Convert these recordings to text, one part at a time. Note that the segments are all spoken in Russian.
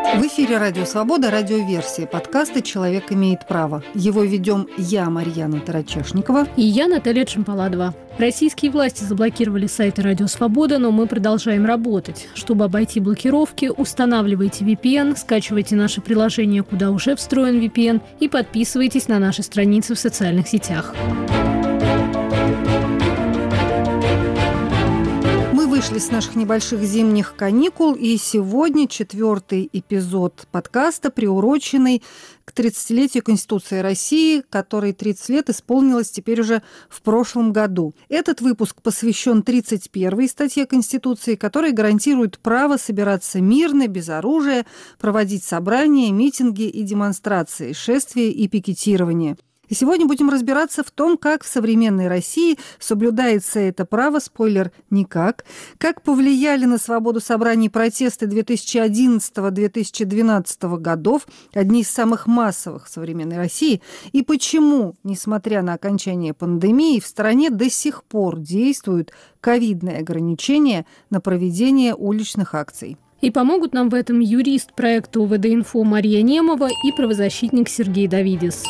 В эфире «Радио Свобода», радиоверсия подкаста «Человек имеет право». Его ведем я, Марьяна Тарачешникова. И я, Наталья Чемпаладова. Российские власти заблокировали сайты «Радио Свобода», но мы продолжаем работать. Чтобы обойти блокировки, устанавливайте VPN, скачивайте наше приложение, куда уже встроен VPN, и подписывайтесь на наши страницы в социальных сетях. Вышли с наших небольших зимних каникул, и сегодня 4-й эпизод подкаста, приуроченный к 30-летию Конституции России, которой 30 лет исполнилось теперь уже в прошлом году. Этот выпуск посвящен 31-й статье Конституции, которая гарантирует право собираться мирно, без оружия, проводить собрания, митинги и демонстрации, шествия и пикетирование. И сегодня будем разбираться в том, как в современной России соблюдается это право, спойлер, никак, как повлияли на свободу собраний и протесты 2011-2012 годов, одни из самых массовых в современной России, и почему, несмотря на окончание пандемии, в стране до сих пор действуют ковидные ограничения на проведение уличных акций. И помогут нам в этом юрист проекта УВД-Инфо Мария Немова и правозащитник Сергей Давидис.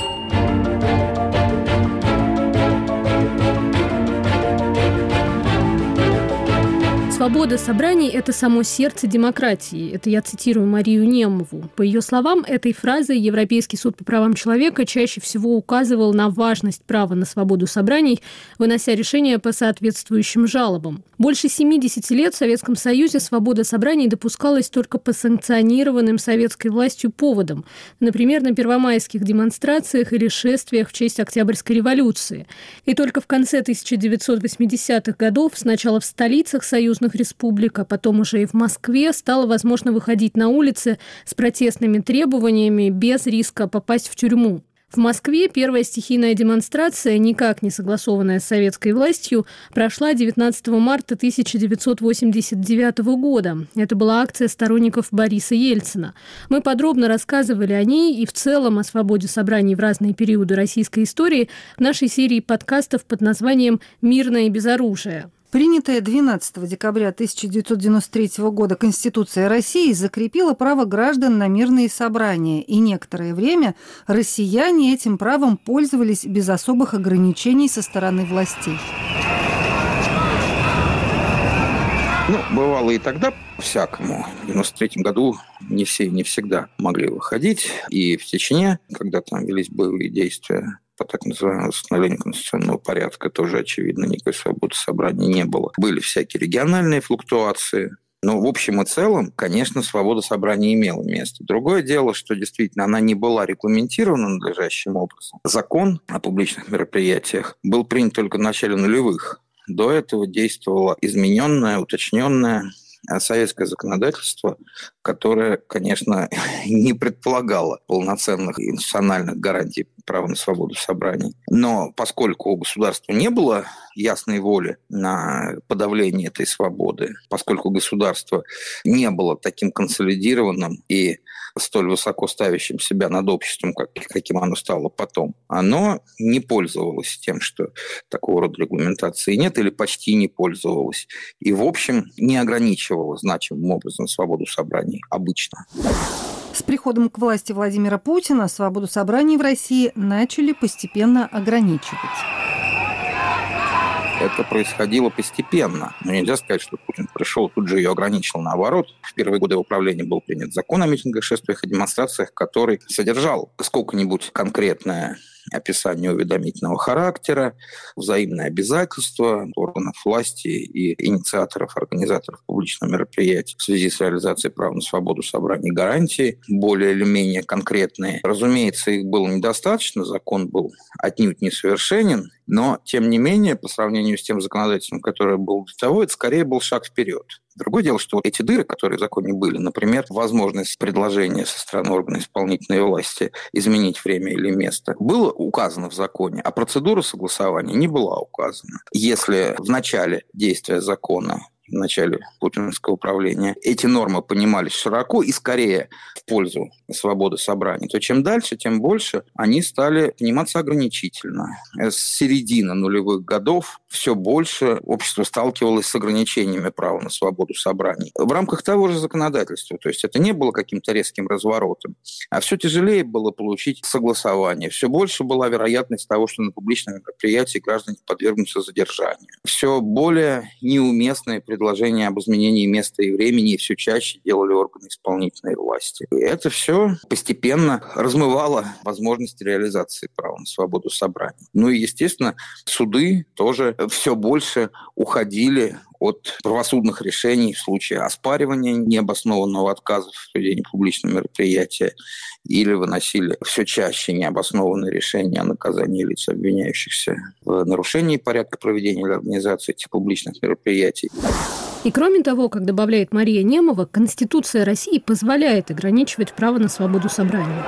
Свобода собраний – это само сердце демократии. Это я цитирую Марию Немову. По ее словам, этой фразой Европейский суд по правам человека чаще всего указывал на важность права на свободу собраний, вынося решения по соответствующим жалобам. Больше 70 лет в Советском Союзе свобода собраний допускалась только по санкционированным советской властью поводам, например, на первомайских демонстрациях или шествиях в честь Октябрьской революции. И только в конце 1980-х годов, сначала в столицах союзных республик, а потом уже и в Москве, стало возможно выходить на улицы с протестными требованиями без риска попасть в тюрьму. В Москве первая стихийная демонстрация, никак не согласованная с советской властью, прошла 19 марта 1989 года. Это была акция сторонников Бориса Ельцина. Мы подробно рассказывали о ней и в целом о свободе собраний в разные периоды российской истории в нашей серии подкастов под названием «Мирно и без оружия». Принятая 12 декабря 1993 года Конституция России закрепила право граждан на мирные собрания, и некоторое время россияне этим правом пользовались без особых ограничений со стороны властей. Бывало и тогда всякому. В 93 году не все и не всегда могли выходить. И в Чечне, когда там велись боевые действия по так называемому восстановлению конституционного порядка, тоже, очевидно, никакой свободы собраний не было. Были всякие региональные флуктуации. Но в общем и целом, конечно, свобода собраний имела место. Другое дело, что действительно она не была регламентирована надлежащим образом. Закон о публичных мероприятиях был принят только в начале нулевых. До этого действовало измененное, уточненное советское законодательство, которое, конечно, не предполагало полноценных институциональных гарантий права на свободу собраний. Но поскольку у государства не было ясной воли на подавление этой свободы, поскольку государство не было таким консолидированным и столь высоко ставящим себя над обществом, каким оно стало потом, оно не пользовалось тем, что такого рода регламентации нет или почти не пользовалось. И, в общем, не ограничивало значимым образом свободу собраний обычно. С приходом к власти Владимира Путина свободу собраний в России начали постепенно ограничивать. Это происходило постепенно. Но нельзя сказать, что Путин пришел, тут же ее ограничил. Наоборот, в первые годы его правления был принят закон о митингах, шествиях и демонстрациях, который содержал сколько-нибудь конкретное описание уведомительного характера, взаимные обязательства органов власти и инициаторов, организаторов публичного мероприятия в связи с реализацией права на свободу собраний, гарантии более или менее конкретные. Разумеется, их было недостаточно, закон был отнюдь несовершенен, но, тем не менее, по сравнению с тем законодательством, которое было до того, это скорее был шаг вперед. Другое дело, что эти дыры, которые в законе были, например, возможность предложения со стороны органа исполнительной власти изменить время или место, было указано в законе, а процедура согласования не была указана. Если в начале действия закона в начале путинского правления, эти нормы понимались широко и скорее в пользу свободы собраний, то чем дальше, тем больше они стали пониматься ограничительно. С середины нулевых годов все больше общество сталкивалось с ограничениями права на свободу собраний в рамках того же законодательства. То есть это не было каким-то резким разворотом, а все тяжелее было получить согласование. Все больше была вероятность того, что на публичном мероприятии граждане подвергнутся задержанию. Все более неуместные предложения об изменении места и времени все чаще делали органы исполнительной власти. И это все постепенно размывало возможность реализации права на свободу собраний. Ну и, естественно, суды тоже все больше уходили от правосудных решений в случае оспаривания необоснованного отказа в проведении публичного мероприятия или выносили все чаще необоснованные решения о наказании лиц, обвиняющихся в нарушении порядка проведения или организации этих публичных мероприятий. И кроме того, как добавляет Мария Немова, Конституция России позволяет ограничивать право на свободу собрания.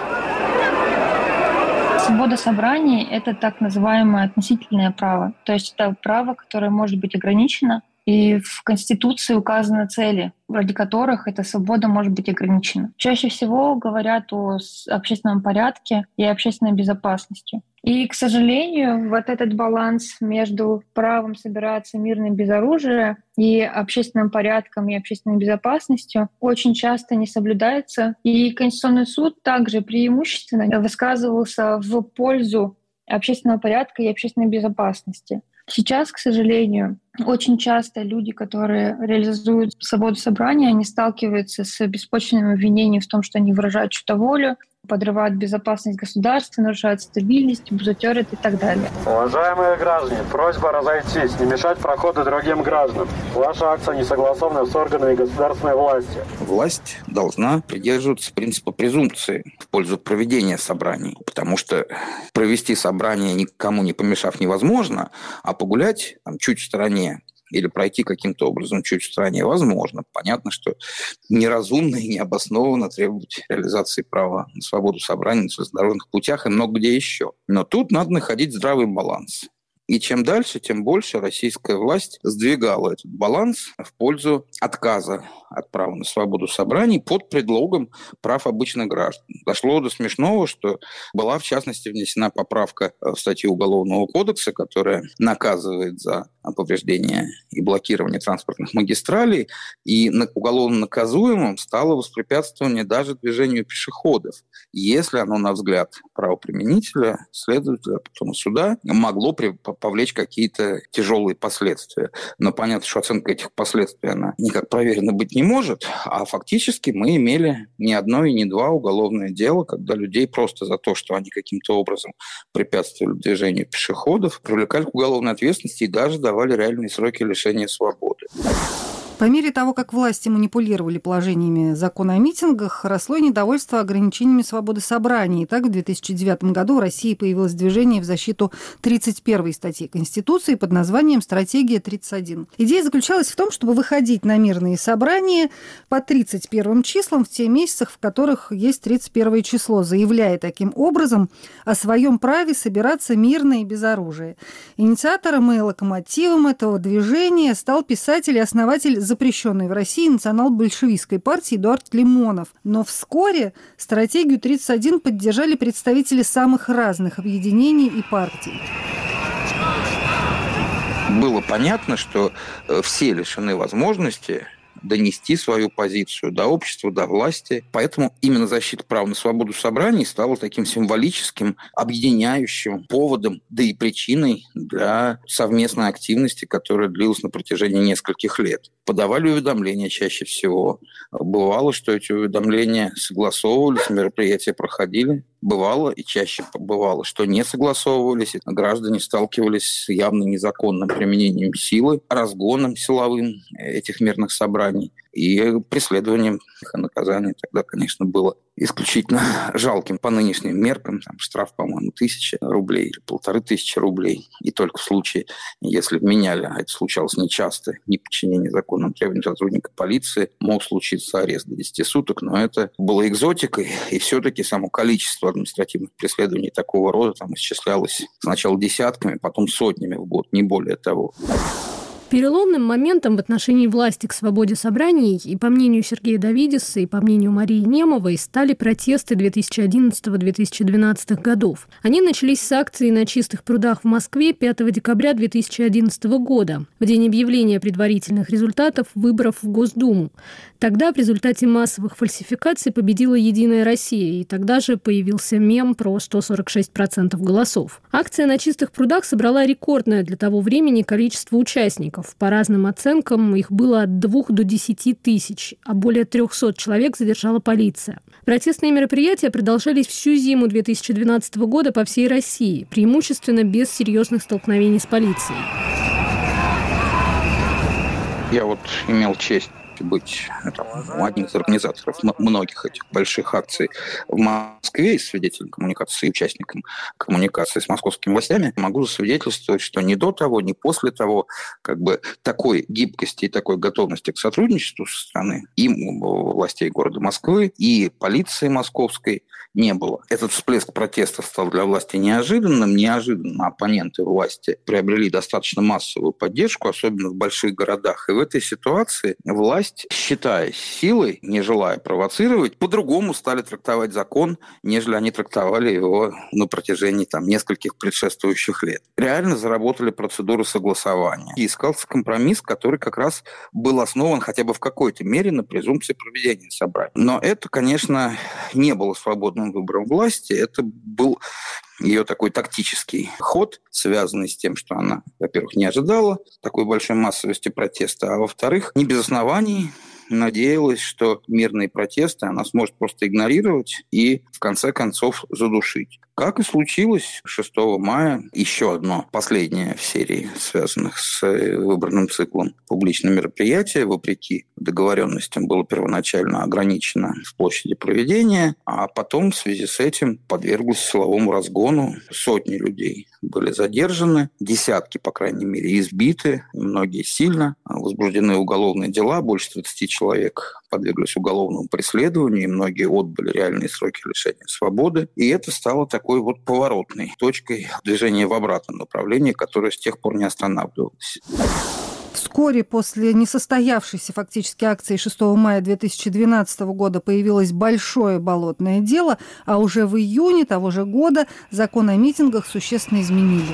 Свобода собраний – это так называемое относительное право. То есть это право, которое может быть ограничено. И в Конституции указаны цели, ради которых эта свобода может быть ограничена. Чаще всего говорят о общественном порядке и общественной безопасности. И, к сожалению, вот этот баланс между правом собираться мирно без оружия и общественным порядком и общественной безопасностью очень часто не соблюдается. И Конституционный суд также преимущественно высказывался в пользу общественного порядка и общественной безопасности. Сейчас, к сожалению, очень часто люди, которые реализуют свободу собрания, они сталкиваются с беспочвенным обвинением в том, что они выражают чью-то волю, подрывают безопасность государства, нарушают стабильность, бузатерят и так далее. Уважаемые граждане, просьба разойтись, не мешать проходу другим гражданам. Ваша акция не согласована с органами государственной власти. Власть должна придерживаться принципа презумпции в пользу проведения собраний, потому что провести собрание никому не помешав невозможно, а погулять чуть в стороне или пройти каким-то образом чуть в стороне возможно. Понятно, что неразумно и необоснованно требовать реализации права на свободу собраний на железнодорожных путях и много где еще. Но тут надо находить здравый баланс. И чем дальше, тем больше российская власть сдвигала этот баланс в пользу отказа от права на свободу собраний под предлогом прав обычных граждан. Дошло до смешного, что была, в частности, внесена поправка в статью Уголовного кодекса, которая наказывает за повреждение и блокирование транспортных магистралей, и уголовно наказуемым стало воспрепятствование даже движению пешеходов, если оно, на взгляд правоприменителя, следователя, потом и суда, могло повлечь какие-то тяжелые последствия. Но понятно, что оценка этих последствий, она никак проверена быть не может, а фактически мы имели не одно и не два уголовное дело, когда людей просто за то, что они каким-то образом препятствовали движению пешеходов, привлекали к уголовной ответственности и даже давали реальные сроки лишения свободы. По мере того, как власти манипулировали положениями закона о митингах, росло недовольство ограничениями свободы собраний. Так, в 2009 году в России появилось движение в защиту 31-й статьи Конституции под названием «Стратегия 31». Идея заключалась в том, чтобы выходить на мирные собрания по 31 числам в те месяцах, в которых есть 31 число, заявляя таким образом о своем праве собираться мирно и без оружия. Инициатором и локомотивом этого движения стал писатель и основатель запрещенной в России национал-большевистской партии Эдуард Лимонов. Но вскоре стратегию 31 поддержали представители самых разных объединений и партий. Было понятно, что все лишены возможности донести свою позицию до общества, до власти. Поэтому именно защита права на свободу собраний стала таким символическим, объединяющим поводом, да и причиной для совместной активности, которая длилась на протяжении нескольких лет. Подавали уведомления чаще всего. Бывало, что эти уведомления согласовывались, мероприятия проходили. Бывало и чаще бывало, что не согласовывались, и граждане сталкивались с явно незаконным применением силы, разгоном силовым этих мирных собраний и преследованием их, и наказание тогда, конечно, было исключительно жалким по нынешним меркам. Там штраф, по-моему, 1000 рублей или 1500 рублей. И только в случае, если вменяли, а это случалось нечасто, неподчинение законным требованиям сотрудника полиции, мог случиться арест до 10 суток, но это было экзотикой, и все-таки само количество административных преследований такого рода там исчислялось сначала десятками, потом сотнями в год, не более того. Переломным моментом в отношении власти к свободе собраний и, по мнению Сергея Давидиса, и по мнению Марии Немовой, стали протесты 2011-2012 годов. Они начались с акции на Чистых прудах в Москве 5 декабря 2011 года, в день объявления предварительных результатов выборов в Госдуму. Тогда в результате массовых фальсификаций победила «Единая Россия», и тогда же появился мем про 146% голосов. Акция на Чистых прудах собрала рекордное для того времени количество участников. По разным оценкам, их было от 2 до 10 тысяч, а более 300 человек задержала полиция. Протестные мероприятия продолжались всю зиму 2012 года по всей России, преимущественно без серьезных столкновений с полицией. Я имел честь быть одним из организаторов многих этих больших акций в Москве и свидетелем коммуникации, участником коммуникации с московскими властями, могу засвидетельствовать, что ни до того, ни после того такой гибкости и такой готовности к сотрудничеству со стороны и властей города Москвы, и полиции московской не было. Этот всплеск протеста стал для власти неожиданным. Неожиданно оппоненты власти приобрели достаточно массовую поддержку, особенно в больших городах. И в этой ситуации власть, считаясь силой, не желая провоцировать, по-другому стали трактовать закон, нежели они трактовали его на протяжении нескольких предшествующих лет. Реально заработали процедуры согласования. И искался компромисс, который как раз был основан хотя бы в какой-то мере на презумпции проведения собраний. Но это, конечно, не было свободным выбором власти, это был ее такой тактический ход, связанный с тем, что она, во-первых, не ожидала такой большой массовости протеста, а во-вторых, не без оснований надеялась, что мирные протесты она сможет просто игнорировать и, в конце концов, задушить. Как и случилось 6 мая, еще одно, последнее в серии, связанных с выборным циклом, публичное мероприятие, вопреки договоренностям, было первоначально ограничено в площади проведения, а потом в связи с этим подверглось силовому разгону. Сотни людей были задержаны, десятки, по крайней мере, избиты, многие сильно, возбуждены уголовные дела, больше 30 человек подверглись уголовному преследованию, и многие отбыли реальные сроки лишения свободы. И это стало такой поворотной точкой движения в обратном направлении, которое с тех пор не останавливалось. Вскоре после несостоявшейся фактически акции 6 мая 2012 года появилось большое болотное дело, а уже в июне того же года закон о митингах существенно изменили.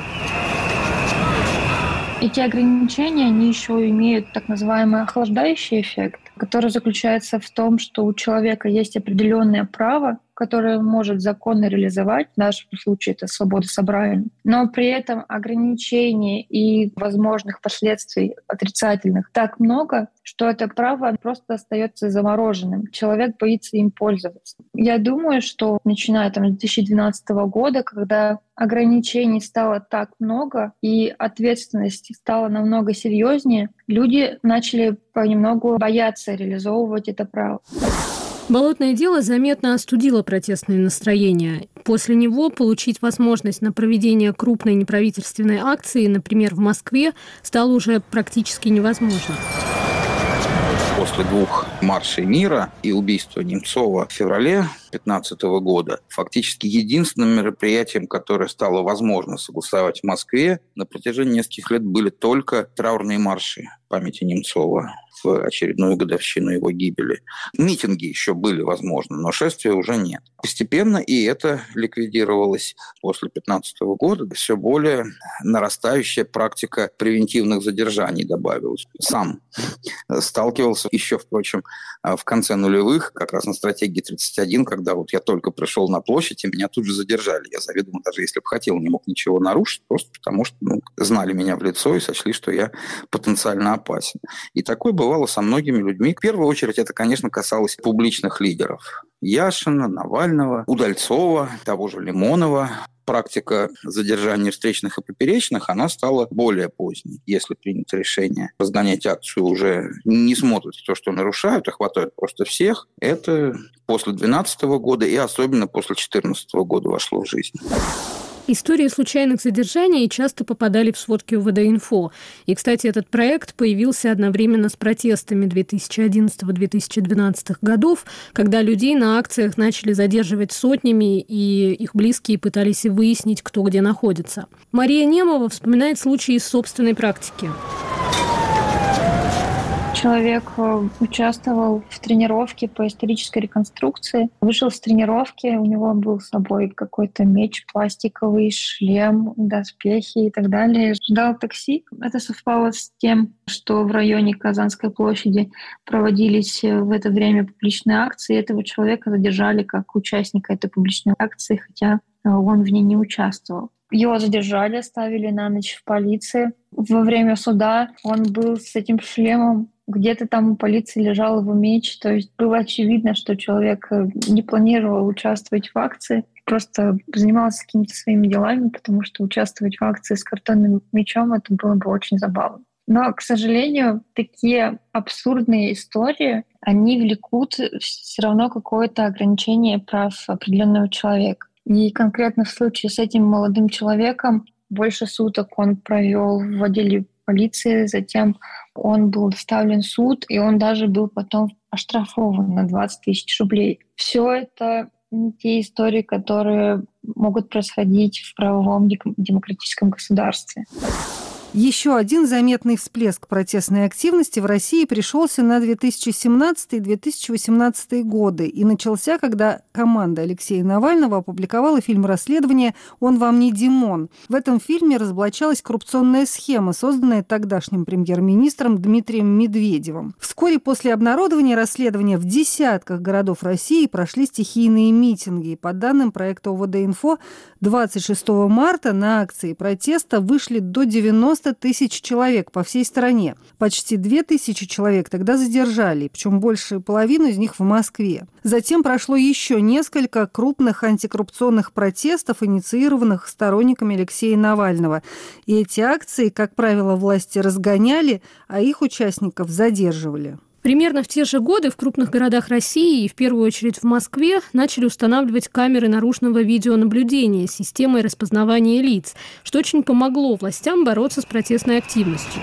Эти ограничения, они еще имеют так называемый охлаждающий эффект, который заключается в том, что у человека есть определенное право, которое может законно реализовать, в нашем случае это свобода собраний, но при этом ограничений и возможных последствий отрицательных так много, что это право просто остается замороженным. Человек боится им пользоваться. Я думаю, что начиная с 2012 года, когда ограничений стало так много и ответственность стала намного серьезнее, люди начали понемногу бояться реализовывать это право. Болотное дело заметно остудило протестные настроения. После него получить возможность на проведение крупной неправительственной акции, например, в Москве, стало уже практически невозможно. После 2 маршей мира и убийства Немцова в феврале 2015 года фактически единственным мероприятием, которое стало возможно согласовать в Москве на протяжении нескольких лет, были только траурные марши памяти Немцова в очередную годовщину его гибели. Митинги еще были возможны, но шествия уже нет. Постепенно и это ликвидировалось. После 2015 года все более нарастающая практика превентивных задержаний добавилась. Сам сталкивался еще, впрочем, в конце нулевых, как раз на стратегии 31, когда я только пришел на площадь, и меня тут же задержали. Я заведомо, даже если бы хотел, не мог ничего нарушить, просто потому что знали меня в лицо и сочли, что я потенциально опасен. И такое бывало со многими людьми. В первую очередь это, конечно, касалось публичных лидеров. Яшина, Навального, Удальцова, того же Лимонова. Практика задержания встречных и поперечных, она стала более поздней. Если принято решение разгонять акцию, уже не смотрят то, что нарушают, а хватают просто всех. Это после 2012 года и особенно после 2014 года вошло в жизнь. Истории случайных задержаний часто попадали в сводки УВД-Инфо. И, кстати, этот проект появился одновременно с протестами 2011-2012 годов, когда людей на акциях начали задерживать сотнями, и их близкие пытались выяснить, кто где находится. Мария Немова вспоминает случаи из собственной практики. Человек участвовал в тренировке по исторической реконструкции. Вышел с тренировки, у него был с собой какой-то меч пластиковый, шлем, доспехи и так далее. Ждал такси. Это совпало с тем, что в районе Казанской площади проводились в это время публичные акции. Этого человека задержали как участника этой публичной акции, хотя он в ней не участвовал. Его задержали, оставили на ночь в полиции. Во время суда он был с этим шлемом. Где-то там у полиции лежал его меч. То есть было очевидно, что человек не планировал участвовать в акции, просто занимался какими-то своими делами, потому что участвовать в акции с картонным мечом — это было бы очень забавно. Но, к сожалению, такие абсурдные истории, они влекут все равно какое-то ограничение прав определенного человека. И конкретно в случае с этим молодым человеком больше суток он провел в отделе полиции, затем он был доставлен в суд, и он даже был потом оштрафован на 20 тысяч рублей. Все это не те истории, которые могут происходить в правовом демократическом государстве. Еще один заметный всплеск протестной активности в России пришелся на 2017-2018 годы и начался, когда команда Алексея Навального опубликовала фильм расследования «Он вам не Димон». В этом фильме разоблачалась коррупционная схема, созданная тогдашним премьер-министром Дмитрием Медведевым. Вскоре после обнародования расследования в десятках городов России прошли стихийные митинги. По данным проекта ОВД-Инфо, 26 марта на акции протеста вышли до 90 тысяч человек по всей стране. Почти 2000 человек тогда задержали, причем больше половины из них в Москве. Затем прошло еще несколько крупных антикоррупционных протестов, инициированных сторонниками Алексея Навального. И эти акции, как правило, власти разгоняли, а их участников задерживали. Примерно в те же годы в крупных городах России и в первую очередь в Москве начали устанавливать камеры наружного видеонаблюдения с системой распознавания лиц, что очень помогло властям бороться с протестной активностью.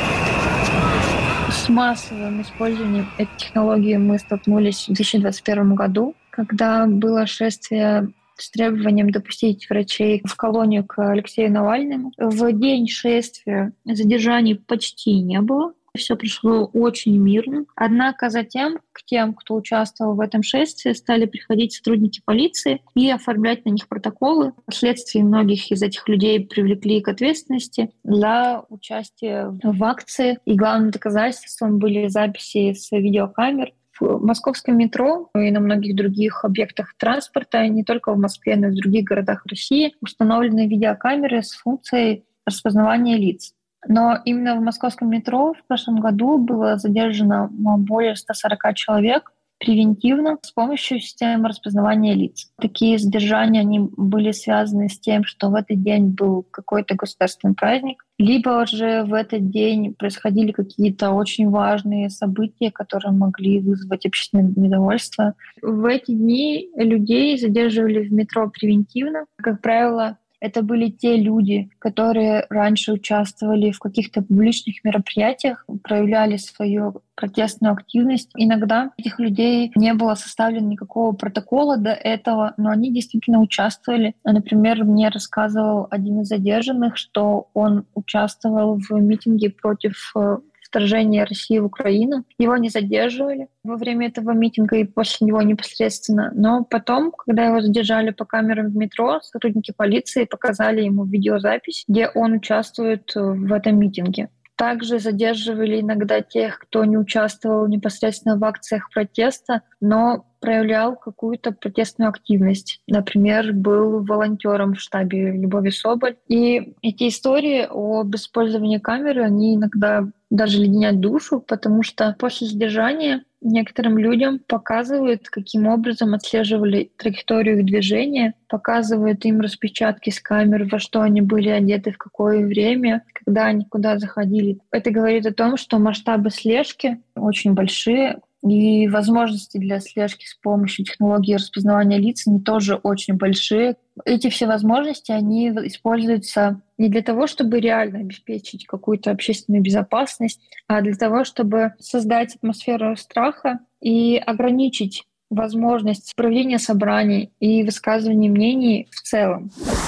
С массовым использованием этой технологии мы столкнулись в 2021 году, когда было шествие с требованием допустить врачей в колонию к Алексею Навальному. В день шествия задержаний почти не было. Все прошло очень мирно. Однако затем к тем, кто участвовал в этом шествии, стали приходить сотрудники полиции и оформлять на них протоколы. Впоследствии многих из этих людей привлекли к ответственности за участие в акции. И главным доказательством были записи с видеокамер. В московском метро и на многих других объектах транспорта, не только в Москве, но и в других городах России, установлены видеокамеры с функцией распознавания лиц. Но именно в московском метро в прошлом году было задержано более 140 человек превентивно с помощью системы распознавания лиц. Такие задержания они были связаны с тем, что в этот день был какой-то государственный праздник, либо же в этот день происходили какие-то очень важные события, которые могли вызвать общественное недовольство. В эти дни людей задерживали в метро превентивно. Как правило, это были те люди, которые раньше участвовали в каких-то публичных мероприятиях, проявляли свою протестную активность. Иногда этих людей не было составлено никакого протокола до этого, но они действительно участвовали. Например, мне рассказывал один из задержанных, что он участвовал в митинге против вторжения России в Украину. Его не задерживали во время этого митинга и после него непосредственно. Но потом, когда его задержали по камерам в метро, сотрудники полиции показали ему видеозапись, где он участвует в этом митинге. Также задерживали иногда тех, кто не участвовал непосредственно в акциях протеста, но проявлял какую-то протестную активность. Например, был волонтером в штабе Любови Соболь. И эти истории об использовании камеры, они иногда даже леденят душу, потому что после задержания некоторым людям показывают, каким образом отслеживали траекторию их движения, показывают им распечатки с камер, во что они были одеты, в какое время, когда они куда заходили. Это говорит о том, что масштабы слежки очень большие, и возможности для слежки с помощью технологии распознавания лиц они тоже очень большие. Эти все возможности, они используются не для того, чтобы реально обеспечить какую-то общественную безопасность, а для того, чтобы создать атмосферу страха и ограничить возможность проведения собраний и высказывания мнений в целом.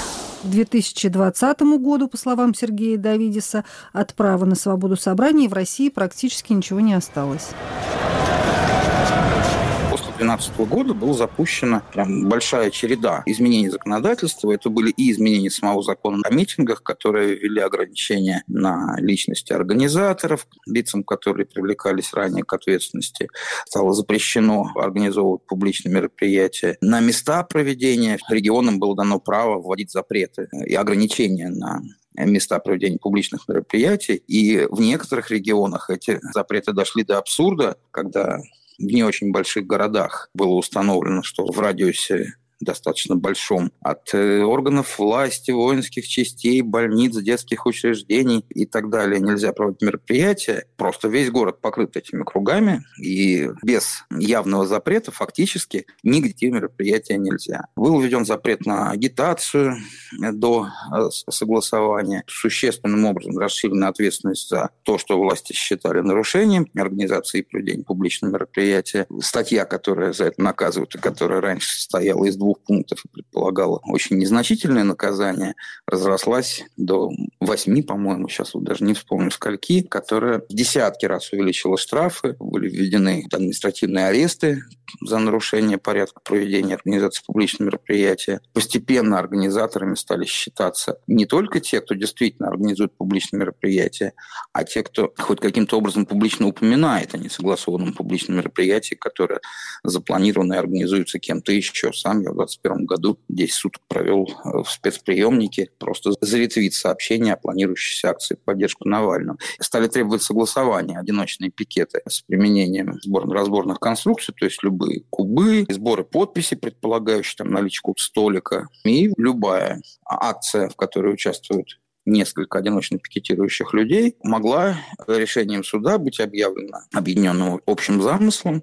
К 2020 году, по словам Сергея Давидиса, от права на свободу собраний в России практически ничего не осталось. После 2012 года была запущена прям большая череда изменений законодательства. Это были и изменения самого закона о митингах, которые ввели ограничения на личности организаторов, лицам, которые привлекались ранее к ответственности. Стало запрещено организовывать публичные мероприятия. На места проведения регионам было дано право вводить запреты и ограничения на места проведения публичных мероприятий. И в некоторых регионах эти запреты дошли до абсурда, когда в не очень больших городах было установлено, что в радиусе достаточно большом от органов власти, воинских частей, больниц, детских учреждений и так далее нельзя проводить мероприятия. Просто весь город покрыт этими кругами, и без явного запрета фактически нигде мероприятия нельзя. Был введен запрет на агитацию до согласования. Существенным образом расширена ответственность за то, что власти считали нарушением организации и проведения публичного мероприятия. Статья, которая за это наказывает, и которая раньше состояла из 2 пунктов и предполагала очень незначительное наказание, разрослась до 8, по-моему, сейчас вот даже не вспомню скольки, которая в десятки раз увеличила штрафы, были введены административные аресты за нарушение порядка проведения организации публичного мероприятия. Постепенно организаторами стали считаться не только те, кто действительно организует публичные мероприятия, а те, кто хоть каким-то образом публично упоминает о несогласованном публичном мероприятии, которое запланировано и организуется кем-то еще. Сам я в 2021 году 10 суток провел в спецприемнике, просто заретвит сообщение о планирующейся акции в поддержку Навального. Стали требовать согласования, одиночные пикеты с применением сборно-разборных конструкций, то есть любые кубы, сборы подписей, предполагающие там наличку столика, и любая акция, в которой участвуют несколько одиночно пикетирующих людей, могла решением суда быть объявлена объединенным общим замыслом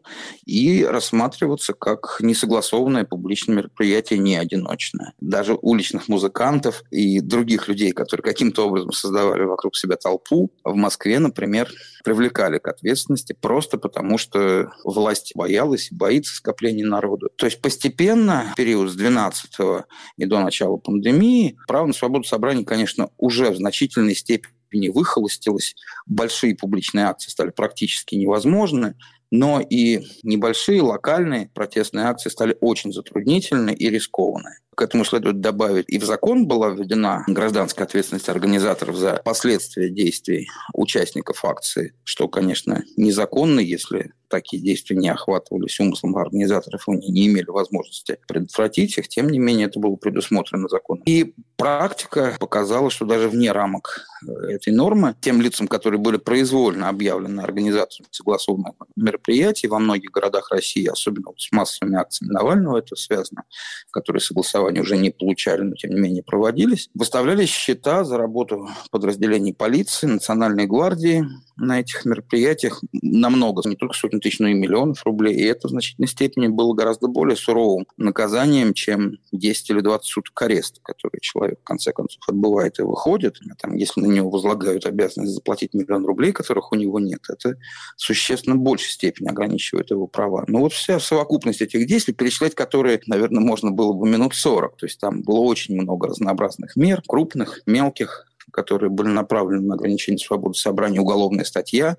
и рассматриваться как несогласованное публичное мероприятие, не одиночное. Даже уличных музыкантов и других людей, которые каким-то образом создавали вокруг себя толпу, в Москве, например, привлекали к ответственности просто потому, что власть боялась и боится скопления народу. То есть постепенно, в период с 2012 и до начала пандемии, право на свободу собраний, конечно, уже в значительной степени выхолостилось. Большие публичные акции стали практически невозможны, но и небольшие локальные протестные акции стали очень затруднительны и рискованны. К этому следует добавить, и в закон была введена гражданская ответственность организаторов за последствия действий участников акции, что, конечно, незаконно, если такие действия не охватывались умыслом организаторов, они не имели возможности предотвратить их, тем не менее это было предусмотрено законом. И практика показала, что даже вне рамок этой нормы, тем лицам, которые были произвольно объявлены организаторами согласованных мероприятий во многих городах России, особенно с массовыми акциями Навального это связано, которые согласования уже не получали, но тем не менее проводились, выставлялись счета за работу подразделений полиции, Национальной гвардии на этих мероприятиях намного, не только сотни тысяч, но и миллионов рублей. И это в значительной степени было гораздо более суровым наказанием, чем 10 или 20 суток ареста, который человек в конце концов отбывает и выходит. Там, если на него возлагают обязанность заплатить 1 миллион рублей, которых у него нет, это существенно большей степени ограничивает его права. Но вот вся совокупность этих действий, перечислять которые, наверное, можно было бы минут 40. То есть там было очень много разнообразных мер, крупных, мелких, которые были направлены на ограничение свободы собрания. Уголовная статья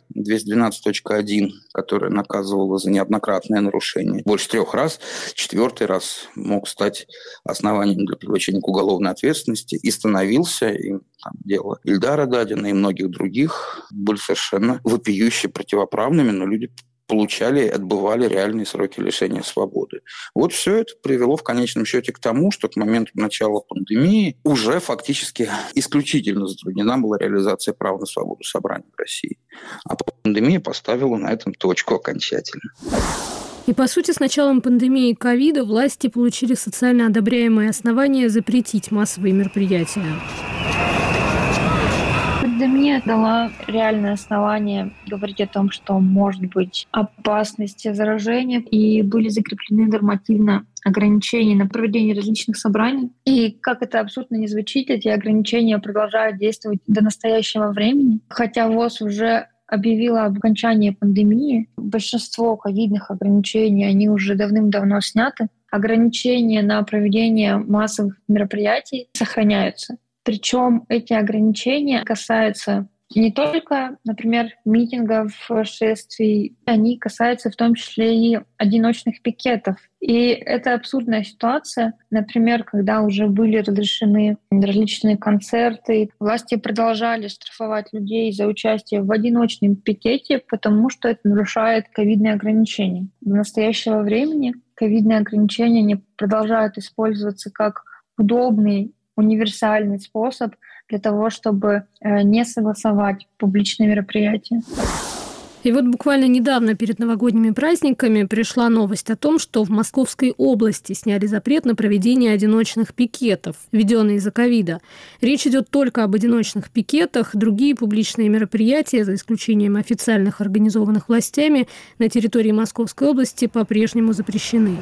212.1, которая наказывала за неоднократное нарушение больше 3 раз. 4-й раз мог стать основанием для привлечения к уголовной ответственности. И становился, и там, дело Ильдара Дадина и многих других были совершенно вопиюще противоправными, но люди получали, отбывали реальные сроки лишения свободы. Вот все это привело в конечном счете к тому, что к моменту начала пандемии уже фактически исключительно затруднена была реализация права на свободу собрания в России. А пандемия поставила на этом точку окончательно. И, по сути, с началом пандемии ковида власти получили социально одобряемое основание запретить массовые мероприятия. Пандемия дала реальное основание говорить о том, что может быть опасность заражения, и были закреплены нормативно ограничения на проведение различных собраний. И как это абсурдно не звучит, эти ограничения продолжают действовать до настоящего времени. Хотя ВОЗ уже объявила об окончании пандемии, большинство ковидных ограничений, они уже давным-давно сняты. ограничения на проведение массовых мероприятий сохраняются. Причем эти ограничения касаются не только, например, митингов, шествий, они касаются в том числе и одиночных пикетов. И это абсурдная ситуация. Например, когда уже были разрешены различные концерты, власти продолжали штрафовать людей за участие в одиночном пикете, потому что это нарушает ковидные ограничения. До настоящего времени ковидные ограничения не продолжают использоваться как удобный, универсальный способ для того, чтобы не согласовать публичные мероприятия. И вот буквально недавно перед новогодними праздниками пришла новость о том, что в Московской области сняли запрет на проведение одиночных пикетов, введенный из-за ковида. Речь идет только об одиночных пикетах. Другие публичные мероприятия, за исключением официальных, организованных властями, на территории Московской области по-прежнему запрещены.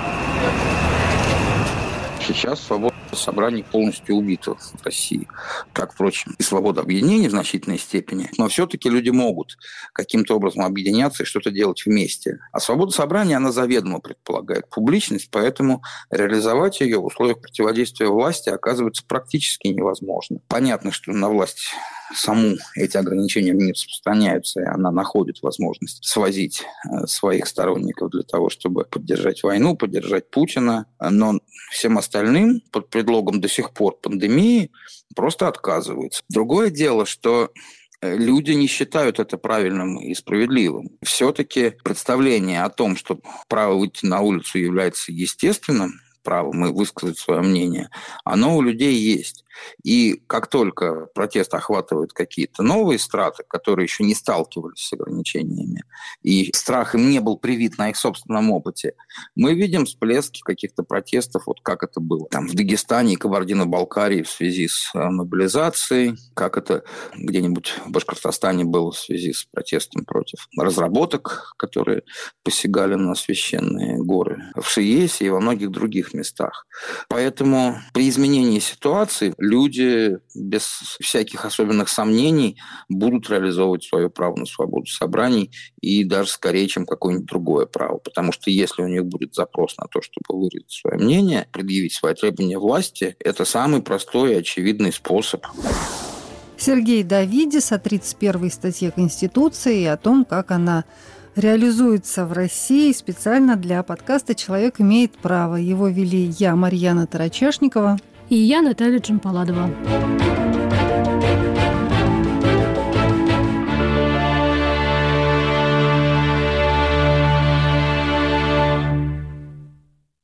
Сейчас свобода собраний полностью убита в России. Как, впрочем, и свобода объединения в значительной степени. Но все-таки люди могут каким-то образом объединяться и что-то делать вместе. А свобода собрания, она заведомо предполагает публичность, поэтому реализовать ее в условиях противодействия власти оказывается практически невозможно. Понятно, что на власть саму эти ограничения не распространяются, и она находит возможность свозить своих сторонников для того, чтобы поддержать войну, поддержать Путина. Но всем остальным под предлогом до сих пор пандемии просто отказываются. Другое дело, что люди не считают это правильным и справедливым. Все-таки представление о том, что право выйти на улицу является естественным, правом и высказать свое мнение, оно у людей есть. И как только протест охватывает какие-то новые страты, которые еще не сталкивались с ограничениями, и страх им не был привит на их собственном опыте, мы видим всплески каких-то протестов, вот как это было там в Дагестане и Кабардино-Балкарии в связи с мобилизацией, как это где-нибудь в Башкортостане было в связи с протестом против разработок, которые посягали на священные горы, в Шиесе и во многих других местах. Поэтому при изменении ситуации люди без всяких особенных сомнений будут реализовывать свое право на свободу собраний и даже скорее, чем какое-нибудь другое право. Потому что если у них будет запрос на то, чтобы выразить свое мнение, предъявить свои требования власти, это самый простой и очевидный способ. Сергей Давидис о 31-й статье Конституции и о том, как она реализуется в России специально для подкаста «Человек имеет право». Его вели я, Марьяна Тарачешникова. И я, Наталья Джампаладова.